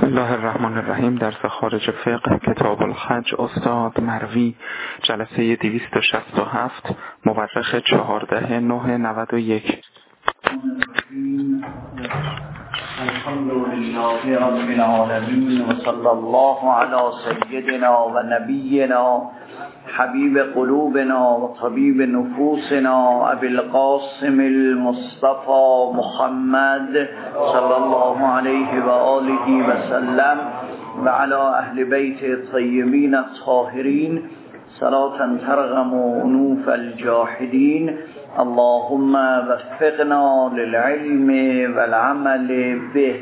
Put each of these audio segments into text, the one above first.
الله الرحمن الرحیم. درس خارج فقه کتاب الحج استاد مروی، جلسه 267، مورخ 14/9/91. الحمد لله رب العالمین و صلی الله علی سیدنا و نبینا حبیب قلوبنا و طبیب نفوسنا ابی القاسم المصطفى محمد صلی الله علیه و آله و سلم و علی اهل بیت الطیبین الطاهرین صلاة ترغم انوف الجاحدین. اللهم وفقنا للعلم والعمل به.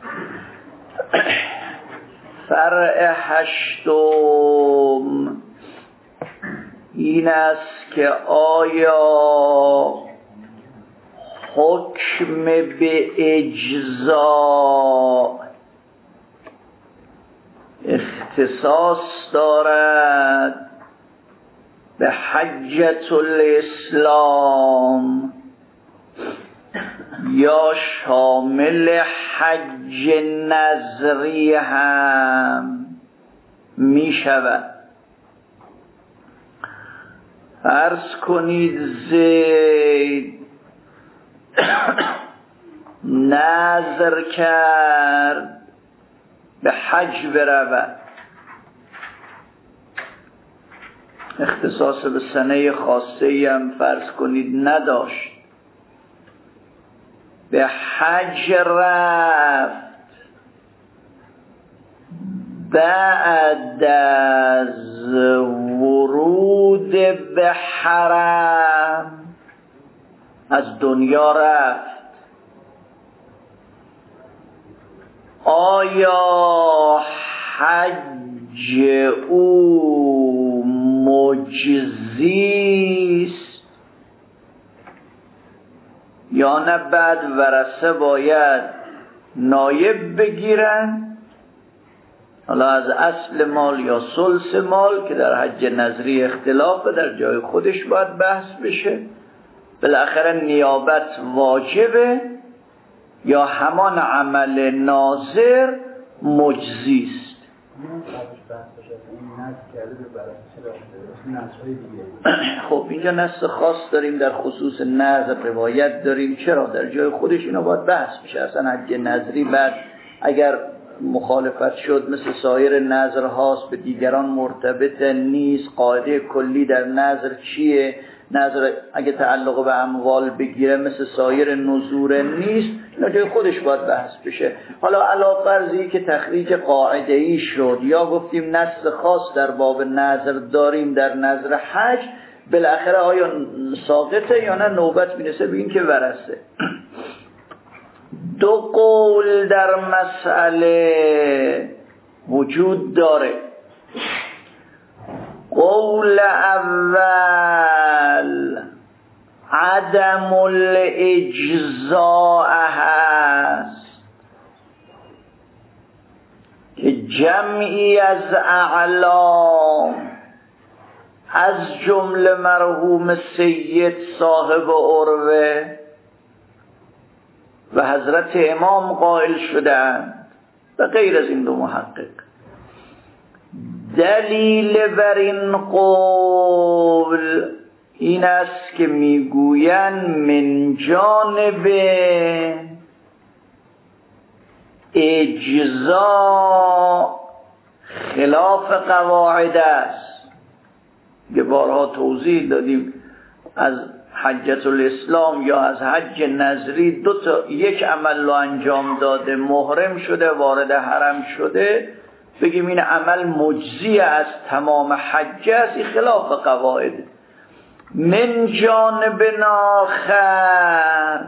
فرع هشتم این است که آیا حکم به اجزا اختصاص دارد به حجة الاسلام یا شامل حج نظری هم می شود. فرض کنید زید نظر کرد به حج برود، اختصاص به سنه خاصه هم فرض کنید نداشت، به حج رفت، بعد از ورود به حرم از دنیا رفت. آیا حج او مجزی است یا نه؟ بعد ورثه باید نایب بگیرن، حالا از اصل مال یا ثلث مال که در حج نظری اختلافه، در جای خودش باید بحث بشه. بالاخره نیابت واجبه یا همان عمل ناظر مجزی است. خب اینجا نص خاص داریم در خصوص نظر، روایت داریم، چرا در جای خودش اینا باید بحث بشه. اصلا حج نظری بعد اگر مخالفت شد مثل سایر نظرهاست، به دیگران مرتبط نیست. قاعده کلی در نظر چیه؟ نظر اگه تعلق به اموال بگیره مثل سایر نذور نیست، اینا جای خودش باید بحث بشه. حالا علاوه فرضی که تخریج قاعده‌ای شد یا گفتیم نص خاص در باب نظر داریم در نظر حج، بالاخره آیا ساقطه یا نه نوبت میرسه به این که ورثه. دو قول در مسئله وجود داره. قول اول عدم الاجزاء هست که جمعی از اعلام از جمله مرحوم سید صاحب عروه و حضرت امام قائل شدند و غیر از این دو محقق. دلیل بر این قول این است که میگویند من جانب اجزا خلاف قواعد است. یه بارها توضیح دادیم از حجة الاسلام یا از حج نظری یک عمل رو انجام داده، محرم شده، وارد حرم شده، بگیم این عمل مجزی از تمام حج است، این خلاف قواعد. من جانب آخر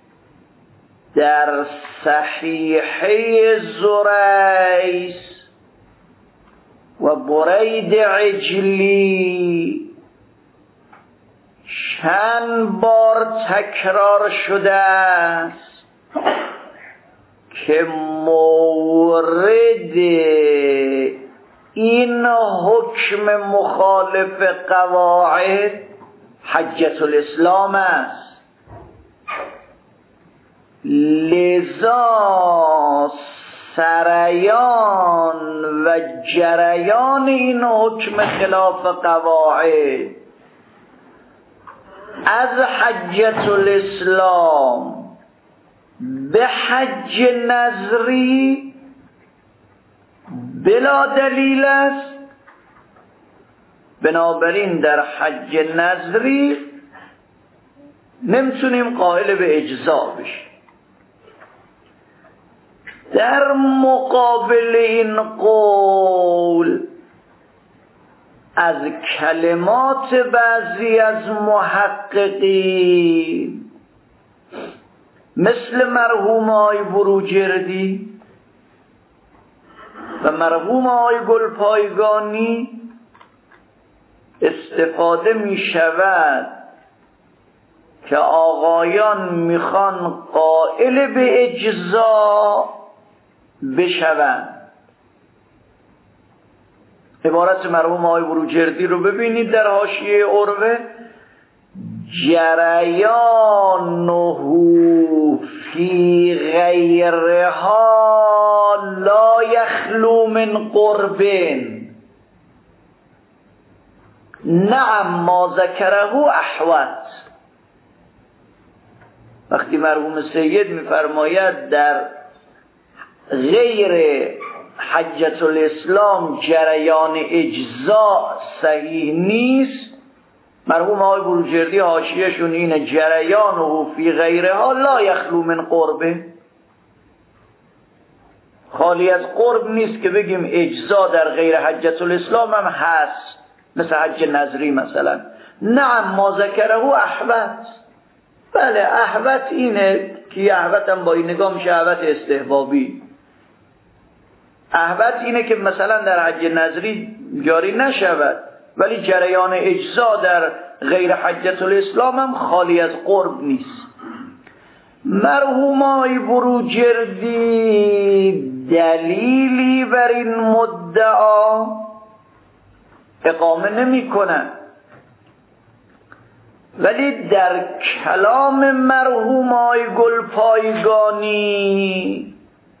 در صحیحه زریس و برید عجلی چند بار تکرار شده است که مورد این حکم مخالف قواعد حجة الاسلام است. لذا سرعی و جریان این حکم خلاف قواعد از حجة الاسلام به حج نظری بلا دلیل است. بنابراین در حج نظری نمیتونیم قائل به اجزا بشیم. در مقابل این قول از کلمات بعضی از محققین مثل مرحوم آقای بروجردی و مرحوم آقای گلپایگانی استفاده می شود که آقایان میخوان قائل به اجزا بشوند. عبارت مرحوم آقای بروجردی رو ببینید در حاشیه عروه: جریانه فی غیرها لا یخلو من قرب، نعم ما ذکره احوط. وقتی مرحوم سید میفرماید در غیر حجة الاسلام جریان اجزا صحیح نیست، مرحوم آقای بروجردی حاشیه‌شون اینه: جریانه فی غیرها لا یخلو من قربه، خالی از قرب نیست که بگیم اجزا در غیر حجة الاسلام هم هست، مثل حج نظری مثلا. نعم ما ذکره احوط، بله احوط اینه که احوط هم با این نگاه میشه احوط استحبابی. احوط اینه که مثلا در حج نظری جاری نشود، ولی جریان اجزا در غیر حجة الاسلام هم خالی از قرب نیست. مرحوم آقای بروجردی دلیلی بر این مدعا اقامه نمی کنند، ولی در کلام مرحوم آقای گلپایگانی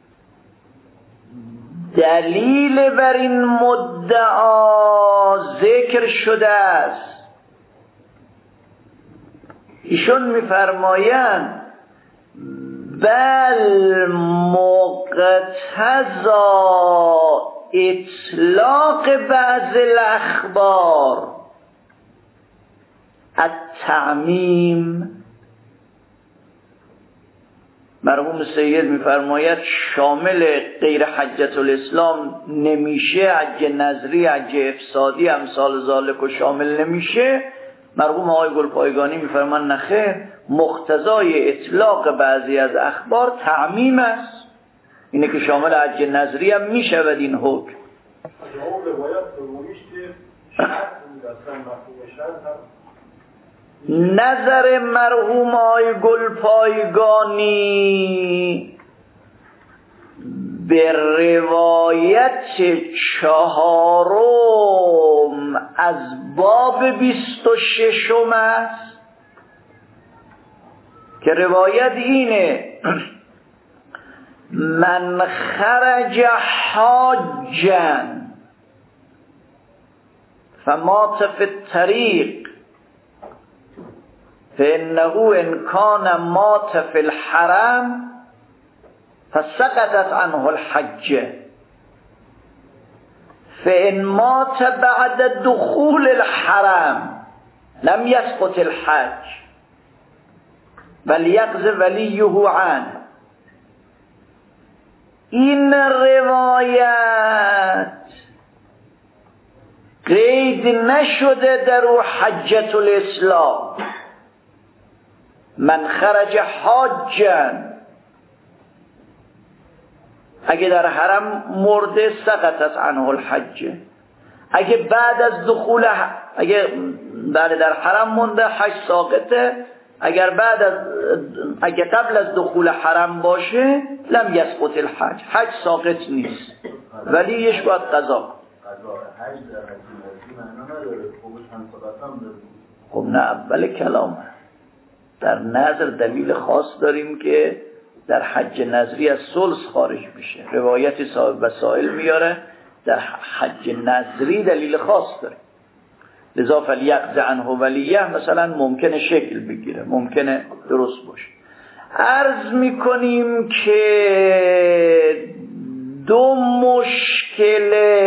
دلیل بر این مدعا ذکر شده است. ایشون می‌فرمایند بل مقتضا اطلاق بعض الاخبار التعمیم. مرحوم سید میفرماید شامل غیر حجة الاسلام نمیشه، حج نظری، حج افسادی، امثال ذالک و شامل نمیشه. مرحوم آقای گلپایگانی میفرمان نخیر، مقتضای اطلاق بعضی از اخبار تعمیم است، اینه که شامل حج نظری هم میشود این حکم. نظر مرحوم آقای گلپایگانی به روایت 4 از باب 26 است که روایت اینه: من خرج حاجا فمات فی الطریق فإنه إن كان مات في الحرم فسقطت عنه الحج، فإن مات بعد دخول الحرم لم يسقط الحج بل يقضي وليه عنه. این روایت قید نشده در حجة الاسلام. من خرج حاجا، اگه در حرم مرده سقطت عنه الحج، اگه بعد از دخول اگه بعد در حرم مونده حج ساقطه، اگر اگه قبل از دخول حرم باشه لم یسقط الحج، حج ساقط نیست ولی یش باید قضا. خب نه اول کلام در نظر دلیل خاص داریم که در حج نظری از ثلث خارج میشه. روایت صاحب وسائل میاره در حج نظری دلیل خاص داره، لذا فلیقض عنه ولیه مثلا ممکنه شکل بگیره، ممکنه درست باشه. عرض میکنیم که دو مشکل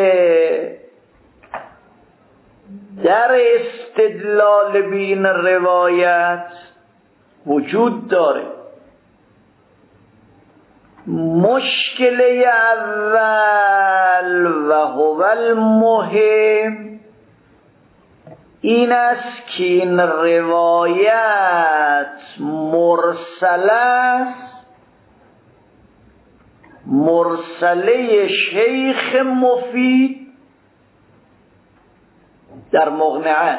در استدلال به این روایت وجود داره. مشکل اول و هو المهم این است که این روایت مرسل است، مرسله شیخ مفید در مقنعه.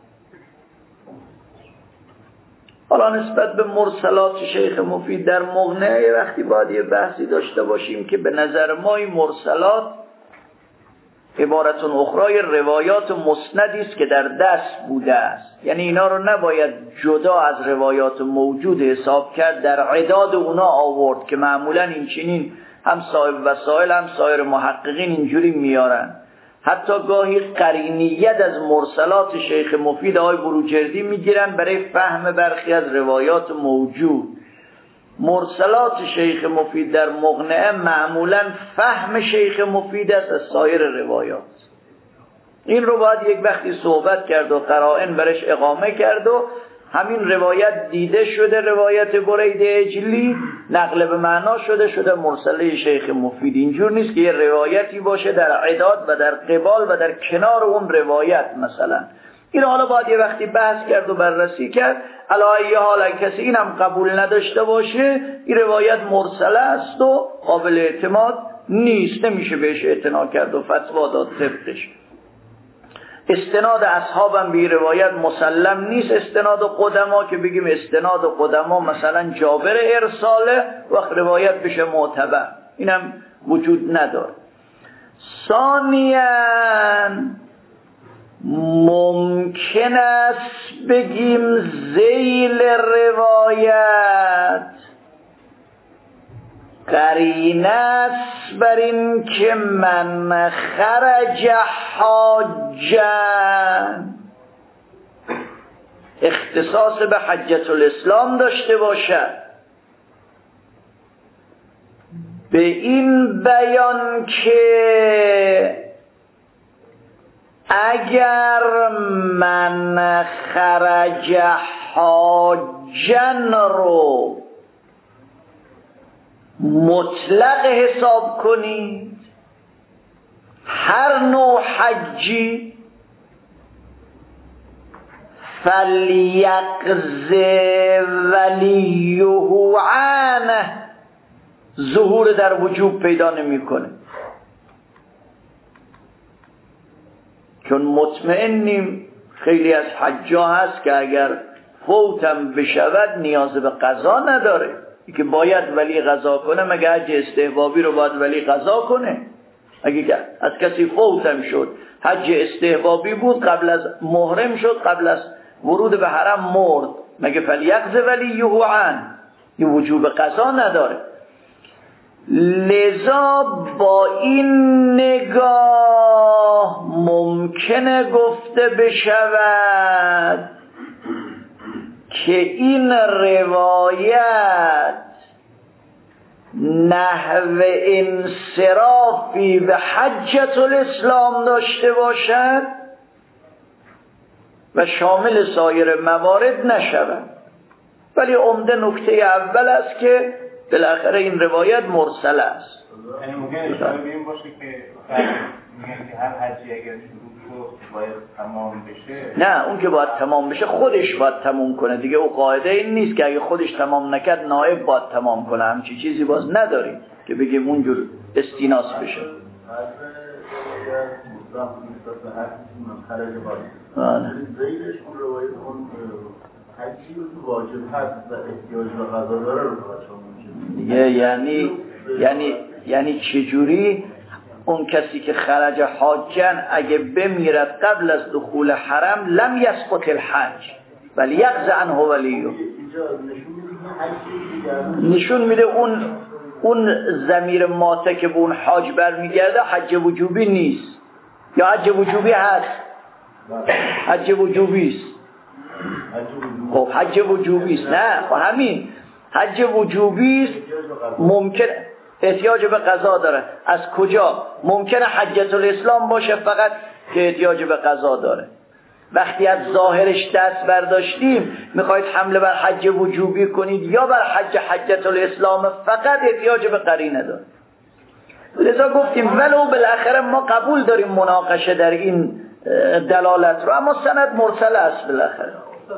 حالا نسبت به مرسلات شیخ مفید در مقنعه وقتی باید یه بحثی داشته باشیم که به نظر ما این مرسلات عبارتون اخرای روایات مسندی است که در دست بوده است، یعنی اینا رو نباید جدا از روایات موجود حساب کرد، در عداد اونا آورد که معمولا این چنین هم صاحب وسائل هم سایر محققین اینجوری میارن. حتی گاهی قرینیت از مرسلات شیخ مفید آقای بروجردی میگیرن برای فهم برخی از روایات موجود. مرسلات شیخ مفید در مقنعه معمولا فهم شیخ مفید است از سایر روایات. این رو باید یک وقتی صحبت کرد و قرائن برش اقامه کرد و همین روایت دیده شده، روایت برید اجلی نقل به معنا شده مرسله شیخ مفید. اینجور نیست که یه روایتی باشه در عداد و در قبال و در کنار اون روایت مثلا. این حالا باید یه وقتی بحث کرد و بررسی کرد. علی حال کسی اینم قبول نداشته باشه این روایت مرسله است و قابل اعتماد نیست، نمیشه بهش اعتنا کرد و فتوا داد طبقش. استناد اصحابم به روایت مسلم نیست، استناد قدما که بگیم استناد قدما مثلا جابر ارساله وقت روایت بشه معتبر، اینم وجود نداره. ثانیاً ممکن است بگیم ذیل روایت قرینه است بر این که من خرج حاجا اختصاص به حجة الاسلام داشته باشد، به این بیان که اگر من خرج حاجن رو مطلق حساب کنید، هر نوع حجی، فلیقض ولیه عنه، ظهور در وجوب پیدا نمیکنه، چون مطمئنیم خیلی از حجا هست که اگر فوتم بشود نیاز به قضا نداره، که باید ولی قضا کنه. مگه حج استحبابی رو باید ولی قضا کنه؟ اگه از کسی فوتم شد حج استحبابی بود، قبل از محرم شد، قبل از ورود به حرم مرد، مگه فلیقض ولیه عنه، این وجوب قضا نداره. لذا با این نگاه ممکنه گفته بشود که این روایت نحو انصرافی به حجة الاسلام داشته باشد و شامل سایر موارد نشود، ولی عمده نکته اول است که بالاخره این روایت مرسل است. یعنی ممکنه اشاره به این باشه که میگن که هر حجی اگر شروع شد باید تمام بشه. نه، اون که باید تمام بشه خودش باید تمام کنه دیگه. او قاعده این نیست که اگه خودش تمام نکرد نائب باید تمام کنه، همچی چیزی باز نداریم که بگیم اونجور استیناس بشه. زیدش اون روایت اون حجی رو تو واجب هست و احتیاج به قضا داره رو دیگه. یعنی چجوری اون کسی که خرج حاجن اگه بمیرد قبل از دخول حرم لم یسقط الحج ولی یقض عنه ولیه. اینجا نشون میده نشون میده اون ضمیر ماته که به اون حاج برمیگرده حج وجوبی نیست، یا حج وجوبی هست؟ حج وجوبی است. خب حج وجوبی است، نه خب همین حج وجوبی است. ممکن احتیاج به قضا داره. از کجا؟ ممکنه حجة الاسلام باشه فقط که احتیاج به قضا داره. وقتی از ظاهرش دست برداشتیم میخواید حمله بر حج وجوبی کنید یا بر حجة الاسلام فقط احتیاج به قرینه داره. لذا گفتیم ولو بالاخره ما قبول داریم مناقشه در این دلالت رو، اما سند مرسل است بالاخره.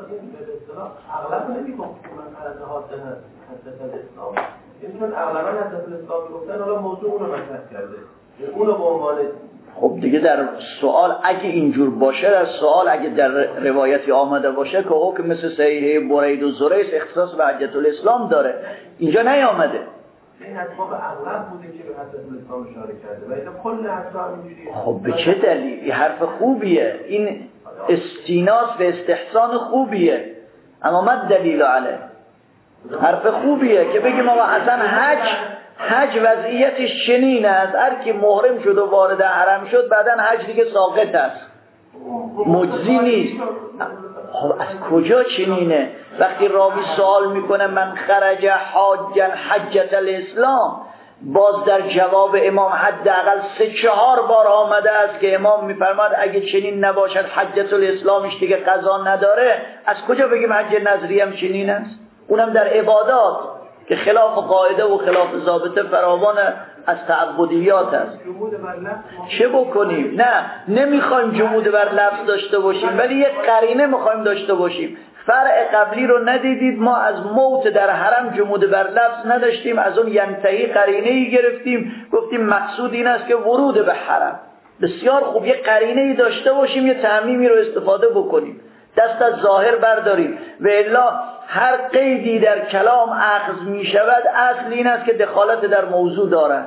خب دیگه در سوال اگه اینجور باشه، در سوال اگه در روایتی آمده باشه که حکم مثل صحیح برید و زریس اختصاص به حجة الاسلام داره، اینجا نیامده. این حتما به اغلب بوده که به حجة الاسلام اشاره کرده و اینا کل حتما اینجوریه. خب به چه دلیل؟ این حرف خوبیه، این استیناس به استحسان خوبیه، اما ما دلیل علیه. حرف خوبیه که بگیم آقا اصلا حج وضعیتش چنین است، هر کی محرم شد و وارد حرم شد بعدن حج دیگه ساقط است، مجزی نیست. خب از کجا چنینه؟ وقتی راوی سوال میکنه من خرج حاجا حجة الاسلام، باز در جواب امام حداقل 3-4 بار آمده است که امام میفرماد اگه چنین نباشد حجة الاسلامش دیگه قضا نداره. از کجا بگیم حج نظری هم چنین است؟ اونم در عبادات که خلاف قاعده و خلاف ضابطه فراوان از تعبدیات است. چه بکنیم؟ نه نمیخوایم جمود بر لفظ داشته باشیم، ولی یک قرینه میخوایم داشته باشیم. فرع قبلی رو ندیدید، ما از موت در حرم جمود بر لفظ نداشتیم، از اون ینتهی قرینه‌ای گرفتیم، گفتیم مقصود این است که ورود به حرم. بسیار خوب، یک قرینه‌ای داشته باشیم، یه تعمیمی رو استفاده بکنیم، دست از ظاهر برداریم. و الا هر قیدی در کلام اخذ می شود اصل این است که دخالت در موضوع دارد.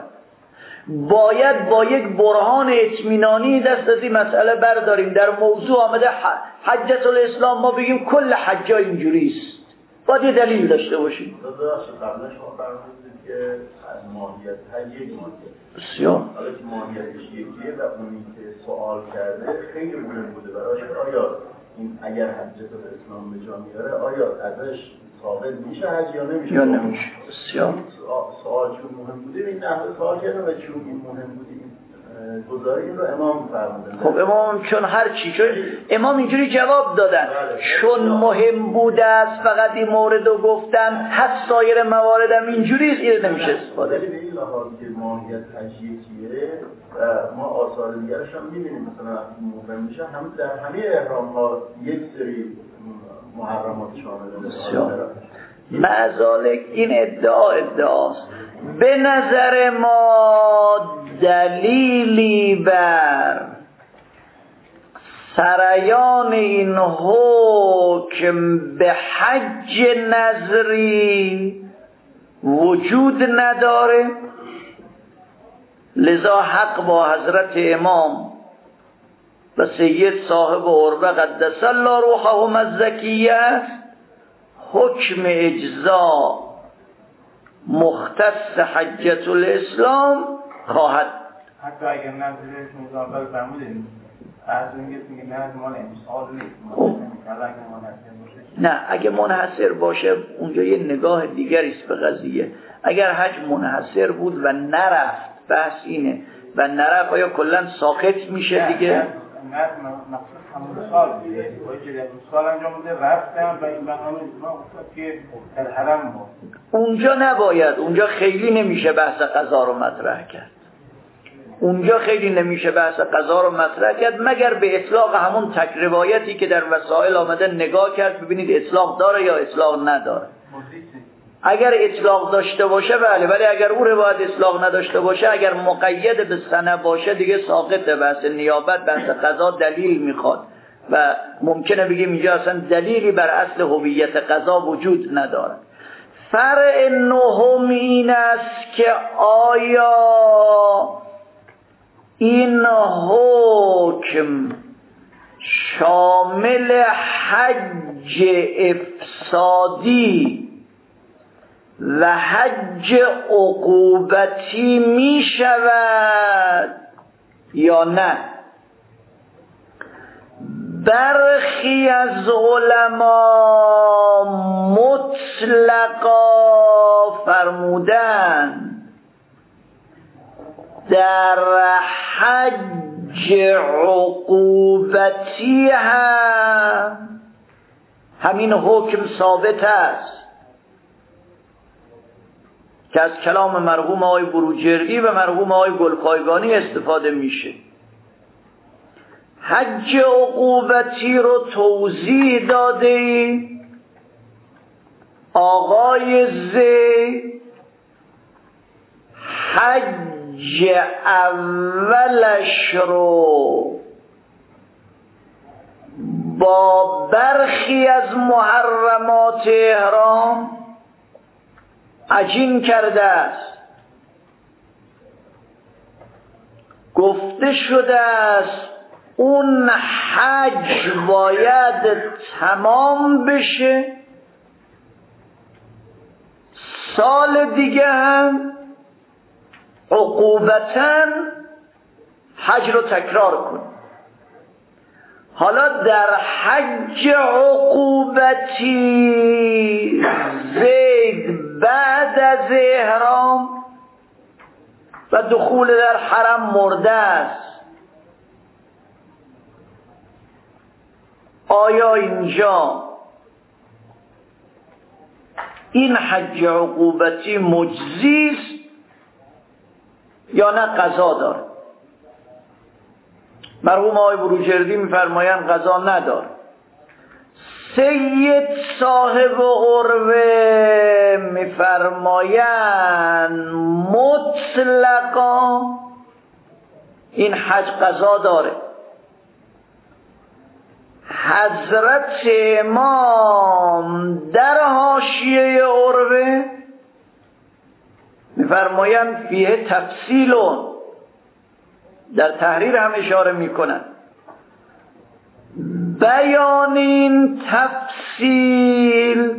باید با یک برهان اطمینانی دست از این مسئله برداریم. در موضوع آمده حجة الاسلام، ما بگیم کل حجا اینجوری است، باید یه دلیل داشته باشیم. قبلش ما فرمودیم که ماهیت حج یک بسیار حالا که ماهیتش یکیه و اونی که سوال کرده خیلی مهم بوده براش آیا این اگر حجة الاسلام به جا میاره آیا ازش ثابت میشه حج یا نمیشه؟ بسیار سوال چون مهم بوده این نحوه سوال کرده و چون این مهم بوده این گزاری رو امام فرمودن. خب امام چون هر چی، چون امام اینجوری جواب دادن چون مهم بوده است فقط این مورد رو گفتن، هست سایر مواردم اینجوری است، این نمیشه استفاده. به این لحاظ که ماهیت حج یکیه و ما آثار دیگرش هم میبینیم، مثلا مهم میشه هم در همه احرام ها یک سری محرمات شامل. معذالک این ادعاست. به نظر ما دلیلی بر سریان این حکم به حج نظری وجود نداره، لذا حق با حضرت امام و سید صاحب عربه قدس الله روحهم الزکیه است. حکم اجزا مختص حجة الاسلام خواهد. حتی اگر نظرش مضافل فرمودیم از اینکه میگه نه مال امسال نیست، نه اگه منحصر باشه اونجا یه نگاه دیگری است به قضیه. اگر حج منحصر بود و نرفت، بحث اینه، و نرفت آیا کلا ساقط میشه دیگه؟ نه مقصود همون سال دیگه، باید که در سال انجام بوده رفتم و این برنامه ما گفتم که در حرم بود. اونجا نباید، اونجا خیلی نمیشه بحث قضا رو مطرح کرد. اونجا خیلی نمیشه بحث قضا رو مطرح کرد مگر به اطلاق همون تک روایتی که در وسائل آمده نگاه کرد ببینید اطلاق داره یا اطلاق نداره. اگر اطلاق داشته باشه بله، ولی اگر او روایت اطلاق نداشته باشه، اگر مقید به سنه باشه دیگه ساقطه. بحث نیابت، بحث قضا دلیل میخواد و ممکنه بگیم اینجا اصلا دلیلی بر اصل هویت قضا وجود نداره. فرع نهم این است که آیا این حکم شامل حج افسادی و حج عقوبتی می شود یا نه؟ برخی از علما مطلقا فرمودند در حج عقوبتی همین حکم ثابت است که از کلام مرحوم آقای بروجردی و مرحوم آقای گلپایگانی استفاده میشه. حج عقوبتی رو توضیح داده آقای زید. حج اولش رو با برخی از محرمات احرام عجین کرده است. گفته شده است اون حج باید تمام بشه، سال دیگه هم عقوبتاً حج رو تکرار کن. حالا در حج عقوبتی زید بعد از احرام و دخول در حرم مرده است. آیا اینجا این حج عقوبتی مجزی است یا نه قضا داره؟ مرحوم آقای بروجردی میفرمایند قضا نداره. سید صاحب عروه میفرمایند مطلقا این حج قضا داره. حضرت امام در حاشیه عروه میفرمایند فیه تفصیلون، در تحریر هم اشاره میکنن بیان این تفصیل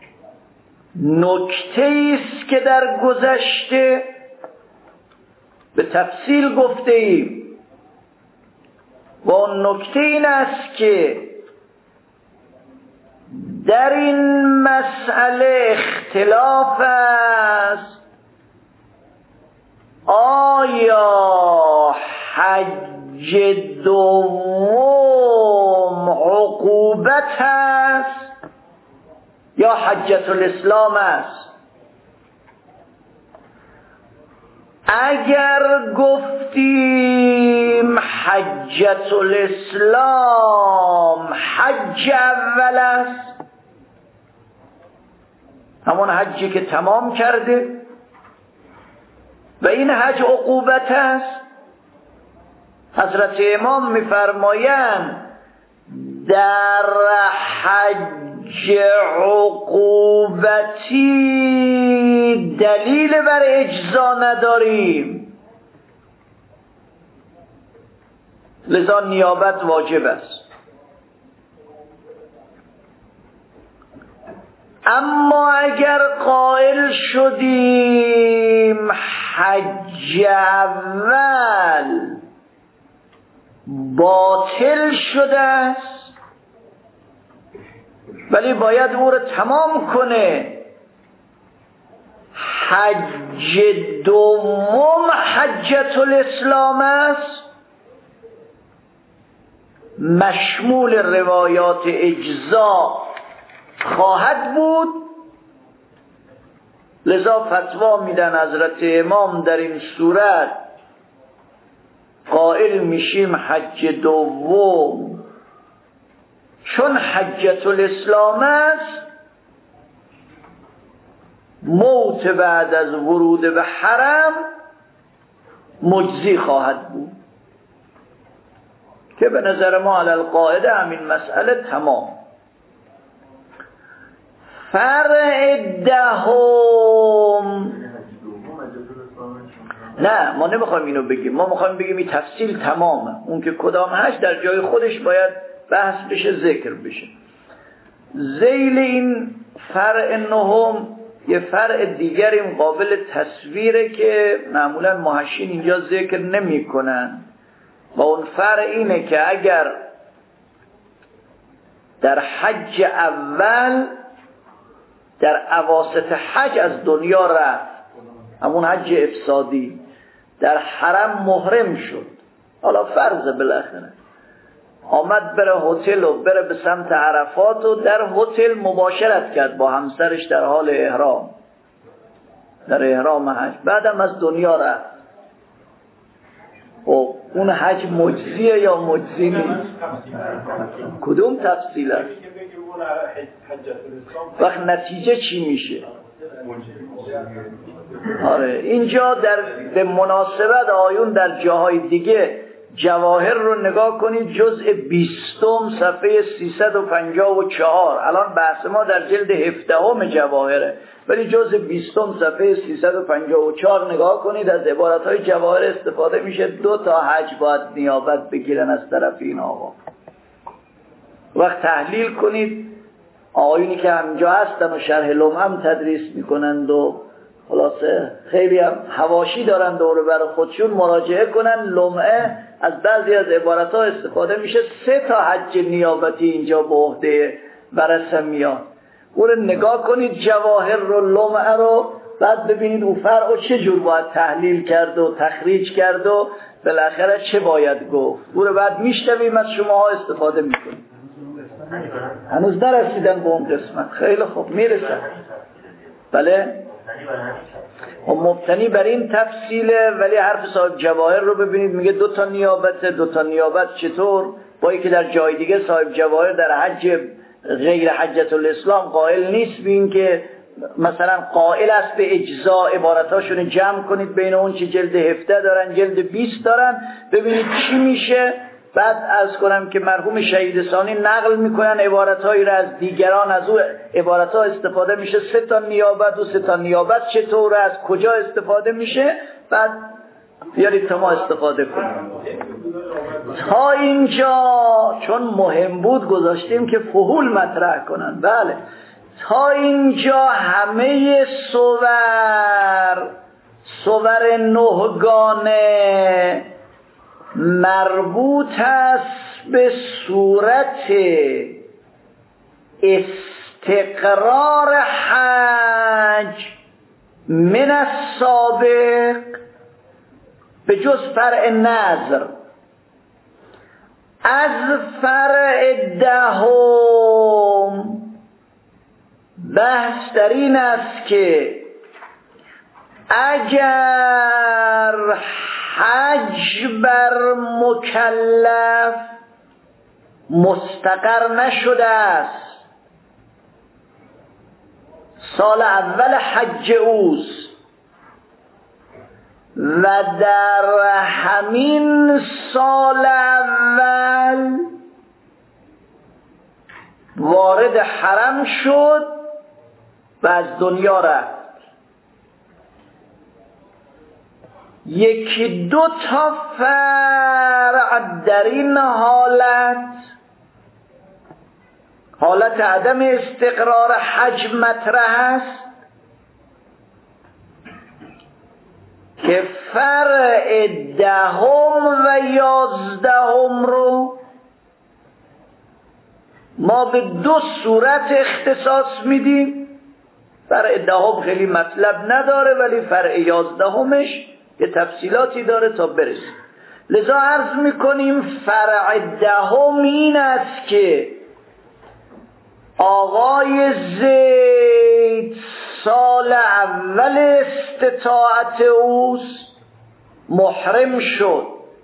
نکته است که در گذشته به تفصیل گفته ایم و اون نکته این است که در این مسئله اختلاف است آیا حج دوم عقوبت است یا حجة الاسلام است؟ اگر گفتیم حجة الاسلام حج اول است، همون حجی که تمام کرده و این حج عقوبت است، حضرت امام میفرمایند در حج عقوبتی دلیل بر اجزا نداریم، لذا نیابت واجب است. اما اگر قائل شدیم حج اول باطل شده است ولی باید او را تمام کنه، حج دوم حجة الاسلام است، مشمول روایات اجزا خواهد بود. لذا فتوا میدن حضرت امام در این صورت قائل میشیم حج دوم چون حجة الاسلام است موت بعد از ورود به حرم مجزی خواهد بود که به نظر ما علی القاعده همین مسئله تمام. فرع دهم نه، ما نمیخوایم اینو بگیم، ما میخوایم بگیم این تفصیل تمامه، اون که کدام هست در جای خودش باید بحث بشه، ذکر بشه. ذیل این فرع نهم یه فرع دیگری مقابل تصویره که معمولا محشین اینجا ذکر نمی کنن و اون فرع اینه که اگر در حج اول در اواسط حج از دنیا رفت، همون حج افسادی، در حرم محرم شد، حالا فرض بالاخره آمد بره هتل و بره به سمت عرفات و در هتل مباشرت کرد با همسرش در حال احرام، در احرام حج، بعدم از دنیا رفت. خب اون حج مجزیه یا مجزی نیست؟ کدوم تفصیل است؟ وقت نتیجه چی میشه؟ آره اینجا به مناسبت آیون در جاهای دیگه جواهر رو نگاه کنید، جزء 20 صفحه 354. الان بحث ما در جلد 17 جواهره، ولی جزء 20 صفحه 354 نگاه کنید، از عبارتهای جواهر استفاده میشه. 2 تا حج باید نیابت بگیرن از طرف این آقا. وقت تحلیل کنید، آیونی که همجا هستن و شرح لمعه هم تدریس میکنند و خلاصه خیلی هم حواشی دارن دور بر خودشون، مراجعه کنن. لمعه از بعضی از عبارتها استفاده میشه. 3 تا حج نیابتی اینجا به عهده ورثه میاد. اون نگاه کنید جواهر رو، لمعه رو، بعد ببینید اون فرع چه جور باید تحلیل کرد و تخریج کرد و بالاخره چه باید گفت. اون بعد میشنویم از شماها استفاده میکنیم. هنوز نرسیدن به اون قسمت. خیلی خوب میرسن. بله مبتنی بر این تفصیله، ولی حرف صاحب جواهر رو ببینید، میگه 2 تا نیابته. 2 تا نیابت چطور؟ با اینکه در جای دیگه صاحب جواهر در حج غیر حجت الاسلام قائل نیست به این که مثلا قائل است به اجزاء، عبارتاشون جمع کنید بین اون چه جلد 17 دارن جلد 20 دارن، ببینید چی میشه. بعد از کنم که مرحوم شهید ثانی نقل میکنن عبارتهایی را از دیگران، از او عبارتها استفاده میشه. 3 تا نیابت و 3 تا نیابت چطور، از کجا استفاده میشه، بعد بیارید تا ما استفاده کنیم. تا اینجا چون مهم بود گذاشتیم که فحول مطرح کنن. بله تا اینجا همه صور 9 گانه مربوط است به صورت استقرار حج من السابق، به جز فرع نظر. از فرع 10 بحث در این است که اگر حج بر مکلف مستقر نشده است، سال اول حج اوست و در همین سال اول وارد حرم شد و از دنیا رفت، 1-2 تا فرع در این حالت عدم استقرار حج مطرح است که فرع 10 و 11 رو ما به 2 صورت اختصاص میدیم. فرع 10 خیلی مطلب نداره، ولی فرع 11 یه تفصیلاتی داره تا برسیم. لذا عرض میکنیم فرع 10 این است که آقای زید سال اول استطاعت اوست، محرم شد،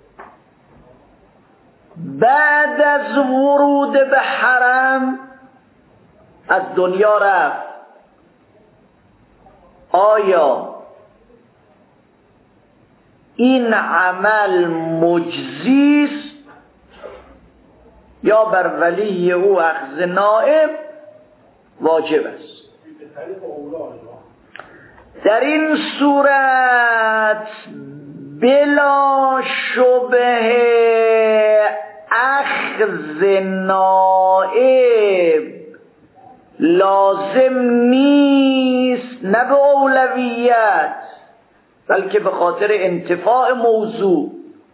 بعد از ورود به حرم از دنیا رفت. آیا این عمل مجزی است یا بر ولی او اخذ نائب واجب است؟ در این صورت بلا شبه اخذ نائب لازم نیست نه به اولویت بلکه به خاطر انتفاع موضوع.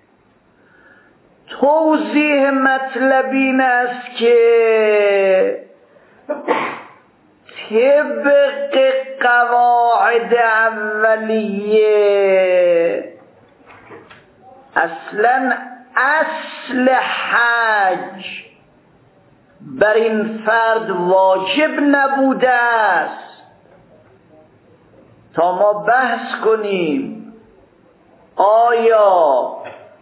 توضیح مطلب این است که طبق قواعد اولیه اصلا اصل حج بر این فرد واجب نبوده است تا ما بحث کنیم آیا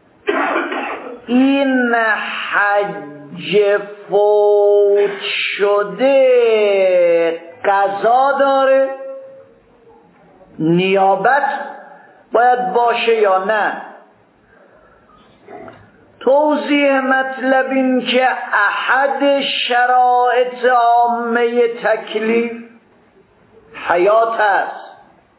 این حج فوت شده قضا داره، نیابت باید باشه یا نه. توضیح مطلب این که احد شرایط عامه تکلیف حیات است،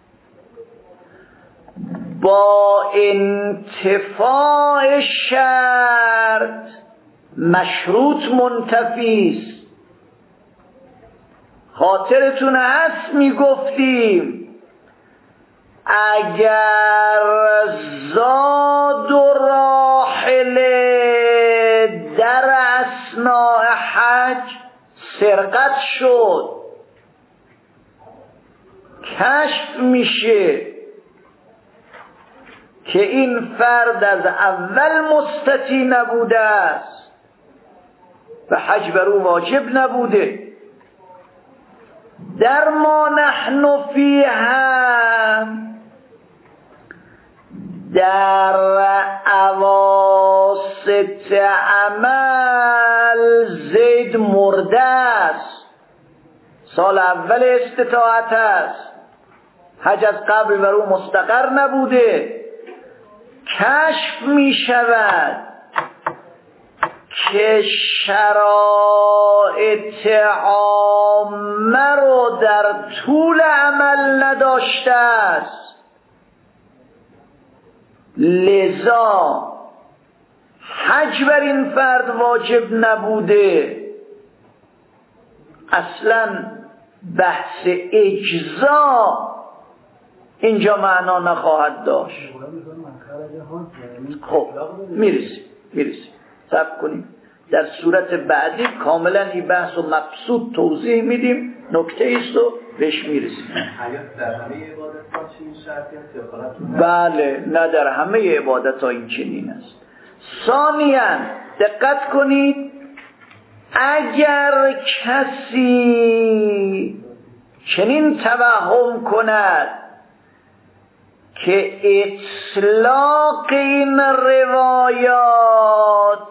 با انتفاع شرط مشروط منتفی است. خاطرتون هست میگفتیم اگر زاد و راحله در اثناء حج سرقت شد، کشف میشه که این فرد از اول مستطیع نبوده است و حج بر او واجب نبوده. در ما نحن فیها در اواسط عمل زید مرده است، سال اول استطاعت است، حج از قبل بر او مستقر نبوده. کشف می شود که شرایط عامه رو در طول عمل نداشته است، لذا حج بر این فرد واجب نبوده. اصلا بحث اجزا اینجا معنا نخواهد داشت. خب میرسیم صبر کنیم، در صورت بعدی کاملا این بحث و مبسوط توضیح میدیم، نکته است و بهش میرسیم. در همه عبادت ها چنین شرطی هست؟ بله، نه در همه عبادت ها این چنین است. ثانیاً دقت کنید، اگر کسی چنین توهم کند که اطلاق این روایات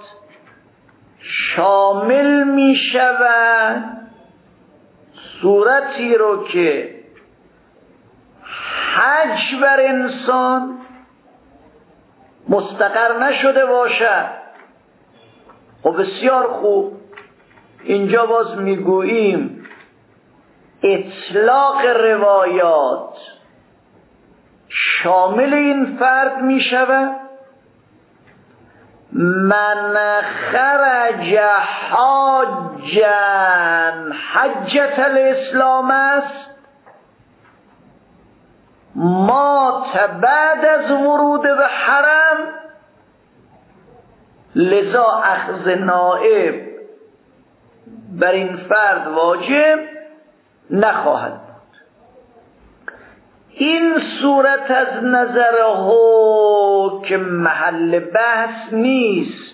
شامل می شود صورتی رو که حج بر انسان مستقر نشده باشد، خب بسیار خوب، اینجا باز میگوییم اطلاق روایات شامل این فرد می شود من خرج حاجا حجة الاسلام است، مات بعد از ورود به حرم، لذا اخذ نائب بر این فرد واجب نخواهد بود. این صورت از نظر حکم محل بحث نیست.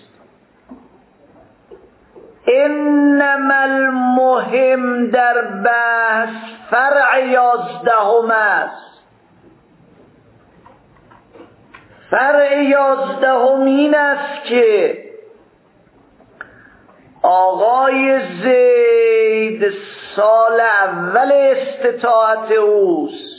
انما المهم در بحث فرع 11 است. فرع 11 این است که آقای زید سال اول استطاعت اوست،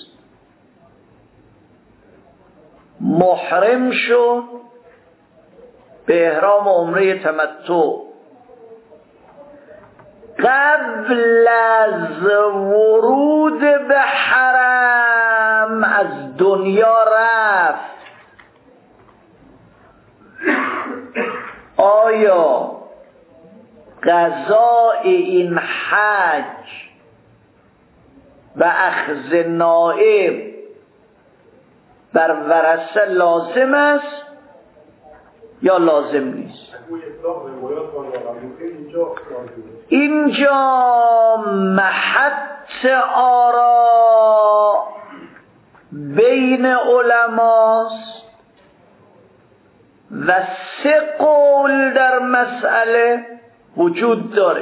محرم شد به احرام عمره تمتع، قبل از ورود به حرم از دنیا رفت. آیا قضاء این حج و اخذ نائب بر ورثه لازم است یا لازم نیست؟ اینجا محط آرا بین علماست و 3 قول در مسئله وجود داره.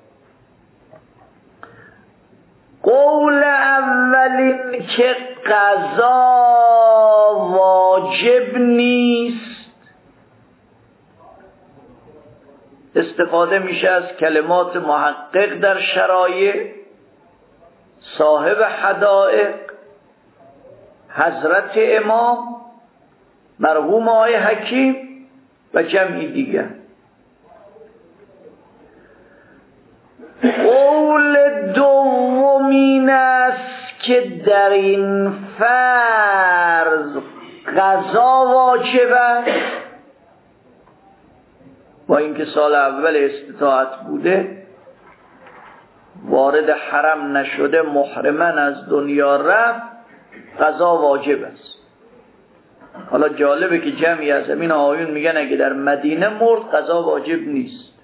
قول اولین که قضا واجب نیست، استفاده میشه از کلمات محقق در شرایع، صاحب حدائق، حضرت امام مرحوم آقای حکیم و جمعی دیگر. قول دومین است که در این فرض قضا واجب است، با اینکه سال اول استطاعت بوده، وارد حرم نشده، محرمن از دنیا رفت، قضا واجب است. حالا جالبه که جمعی از همین آیون میگن اگه در مدینه مرد قضا واجب نیست،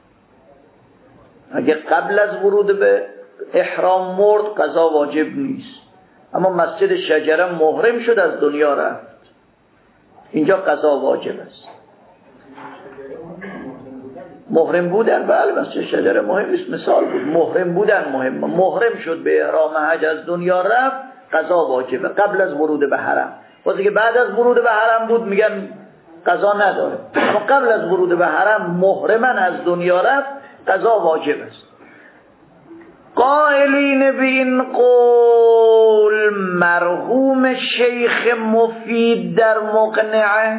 اگه قبل از ورود به احرام مرد قضا واجب نیست، اما مسجد شجره محرم شد از دنیا رفت، اینجا قضا واجب است. محرم بودن، بله مسجد شجره مهم است، مثال بود، محرم بودن مهم، محرم شد به احرام حج از دنیا رفت، قضا واجبه قبل از ورود به حرم. وقتی که بعد از ورود به حرم بود میگن قضا نداره، اما قبل از ورود به حرم محرمن از دنیا رفت، قضا واجب است. قائلین به این قول مرحوم شیخ مفید در مقنعه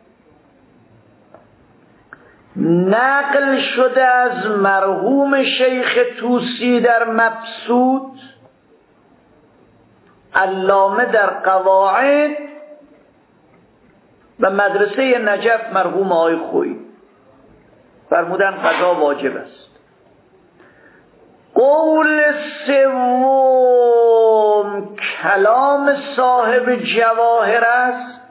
نقل شده از مرحوم شیخ طوسی در مبسوط، علامه در قواعد و مدرسه نجف مرحوم آقای خویی، فرمودن قضا واجب است. قول سوم کلام صاحب جواهر است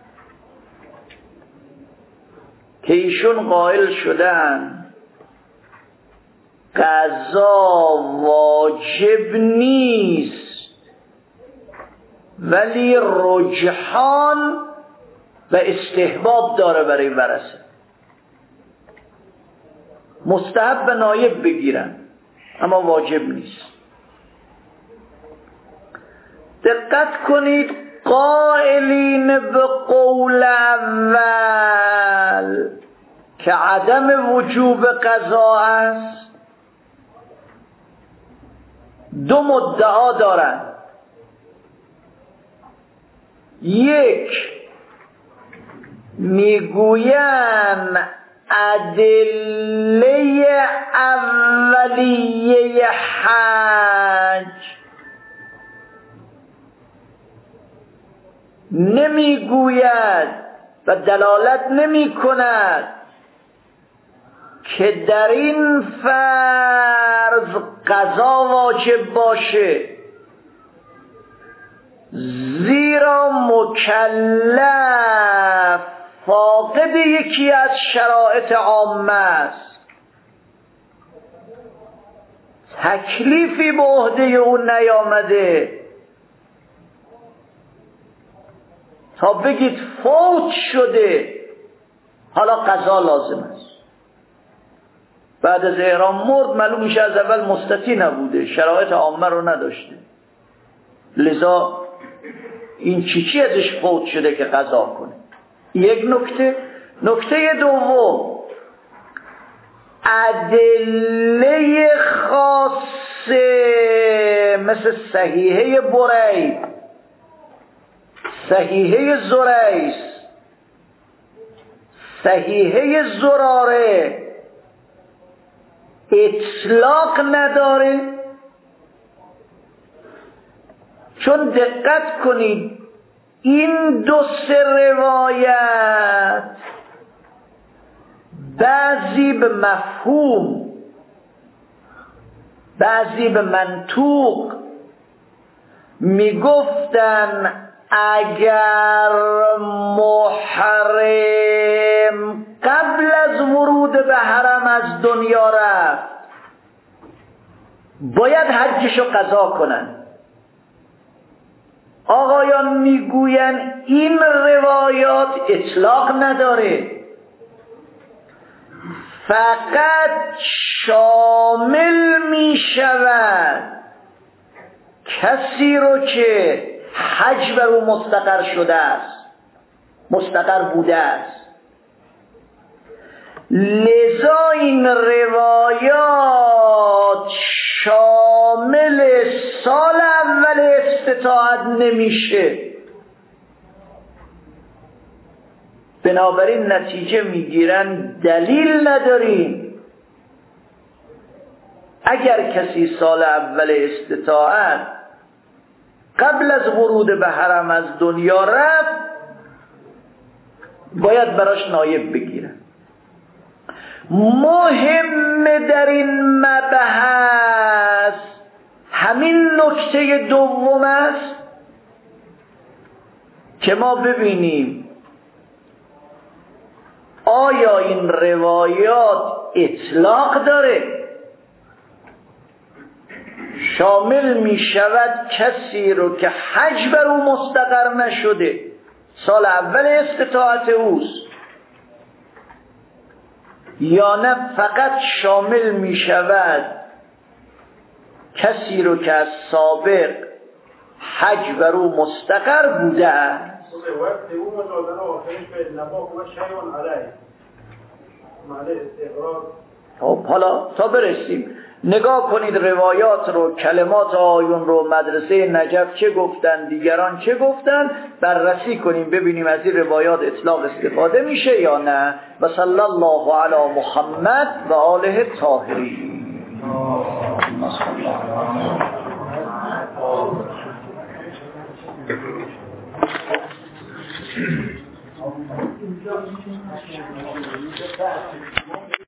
که ایشون قائل شدن قضا واجب نیست، ولی رجحان و استحباب داره برای ورثه، مستحب به نایب بگیرن اما واجب نیست. دقت کنید، قائلین به قول اول که عدم وجوب قضا است 2 مدعا دارن. یک، میگوین ادله اولیه حج نمیگوید و دلالت نمی کند که در این فرض قضا واجب باشه، زیرا مکلف فاقد یکی از شرایط عامه است، تکلیفی به عهده او نیامده تا بگید فوت شده حالا قضا لازم است. بعد از احرام مرد، معلوم میشه از اول مستطیع نبوده، شرایط عامه رو نداشته، لذا این چی ازش فوت شده که قضا کنه. یک نکته. نکته دوم، ادله خاصه مثل صحیحه برید، صحیحه زریس، صحیحه زراره اطلاق نداره، چون دقت کنید این 2 روایت بعضی به مفهوم، بعضی به منطوق میگفتن اگر محرم قبل از ورود به حرم از دنیا رفت باید حجشو قضا کنن. آقایان میگوین این روایات اطلاق نداره، فقط شامل میشود کسی رو که حج بر او مستقر شده است، مستقر بوده است. لذا این روایات شامل سال اول استطاعت نمیشه. بنابراین نتیجه میگیرن دلیل نداریم. اگر کسی سال اول استطاعت قبل از ورود به حرم از دنیا رفت باید براش نایب بگیرن. مهم در این مبحث همین نکته دوم است که ما ببینیم آیا این روایات اطلاق داره، شامل می شود کسی رو که حج بر او مستقر نشده، سال اول استطاعت اوست، یا نه فقط شامل می شود کسی رو که از سابق حج بر او مستقر بوده است. خب حالا تا برسیم نگاه کنید روایات رو، کلمات آیون رو، مدرسه نجف چه گفتن، دیگران چه گفتن، بررسی کنیم ببینیم از این روایات اطلاق استفاده میشه یا نه. و صلی الله علی محمد و آله الطاهرین.